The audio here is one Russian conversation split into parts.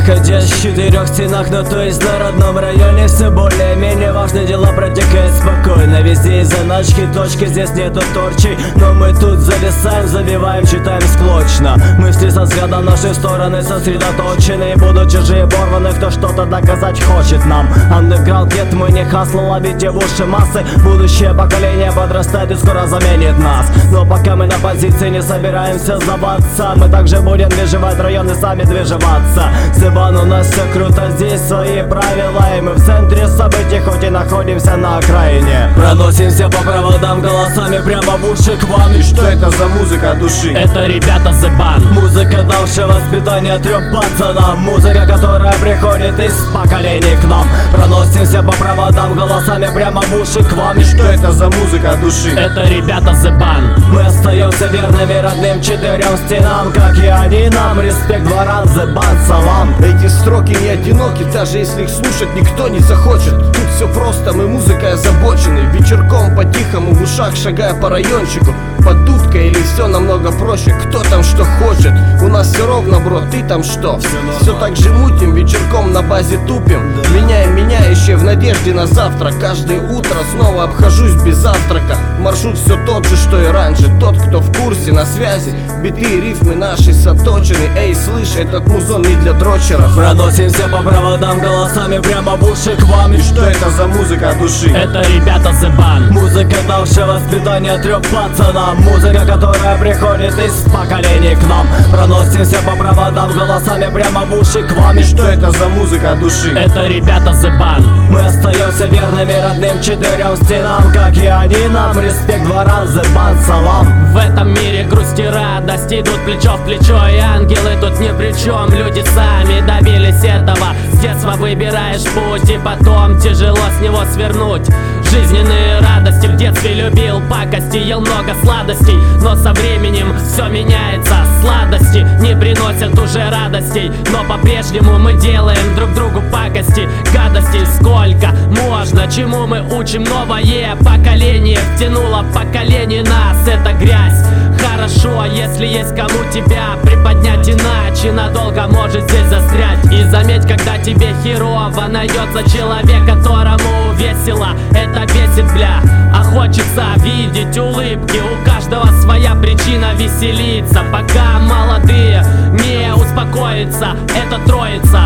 Находясь в 4 стенах, но то есть на родном районе, все более-менее важные дела протекают спокойно. Везде из заначки, точки, здесь нету торчей, но мы тут зависаем, забиваем, читаем склочно. Мысли со взглядом нашей стороны сосредоточены, и будут чужие порваны, кто что-то доказать хочет нам. Андеграунд нет, мы не хасло, ловите в уши массы. Будущее поколение подрастает и скоро заменит нас. Но пока мы на позиции не собираемся сдаваться, мы также будем движевать районы, сами движеваться. Зыбан, у нас все круто, здесь свои правила, и мы в центре событий, хоть и находимся на окраине. Проносимся по проводам голосами прямо в уши к вам. И что это за музыка души? Это ребята Зыбан. Музыка, давшая воспитание 3 пацанам. Музыка, которая приходит из поколений к нам. Проносимся по проводам голосами прямо в уши к вам. И что это за музыка души? Это ребята Зыбан. Мы остаемся верными родным 4 стенам, как и они нам. Респект, дворан, Зыбан, салам. Эти строки не одиноки, даже если их слушать никто не захочет. Тут все просто, мы музыкой озабочены. Вечерком по-тихому в ушах, шагая по райончику. Под дудкой или все намного проще, кто там что хочет. У нас все ровно, бро, ты там что? Все так же мутим, вечерком на базе тупим. Меняем меняющее в надежде на завтра. Каждое утро снова обхожусь без завтрака. Маршрут все тот же, что и раньше. Тот, кто в курсе, на связи. Биты и рифмы наши соточены. Эй, слышь, этот музон не для дрочеров. Проносимся по проводам голосами прямо в уши к вам. И что это за музыка души? Это ребята Зыбан. Музыка, давшая воспитание 3 пацанам. Музыка, которая приходит из поколений к нам. Проносимся по проводам голосами прямо в уши к вам. И что это за музыка души? Это ребята Зыбан. Мы остаемся верными родным 4 стенам, как и они нам. Респект, дворан, Зыбан, салам. В этом мире грусть и радость идут плечо в плечо, и ангелы тут ни при чем. Люди сами добились этого. С детства выбираешь путь, и потом тяжело с него свернуть. Жизненные радости в детстве любил пакости, ел много сладостей, но со временем все меняется. Сладости не приносят уже радостей, но по-прежнему мы делаем друг другу пакости, гадостей. Сколько можно, чему мы учим новое поколение? Втянуло в поколение нас эта грязь. Хорошо, если есть кому тебя приподнять, иначе надолго может здесь застрять. И заметь, когда тебе херово, найдется человек, которому весело. Это бесит, бля, а хочется видеть улыбки. У каждого своя причина веселиться. Пока молодые не успокоятся, это троица.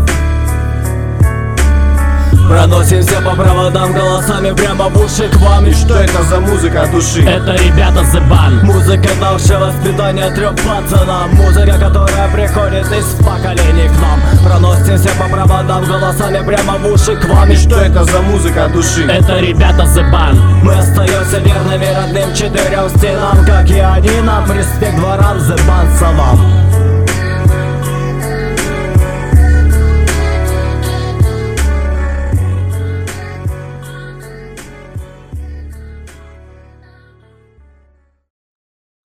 Проносимся по проводам голосами прямо в уши к вам. И что это за музыка души? Это ребята Зыбан. Музыка, давшая воспитание 3 пацанам. Музыка, которая приходит из поколений к нам. Проносимся по проводам голосами прямо в уши к вам. И что это за музыка души? Это ребята Зыбан. Мы остаемся верными родным 4 стенам, как и они нам. Респект, дворан, Зыбан, салам.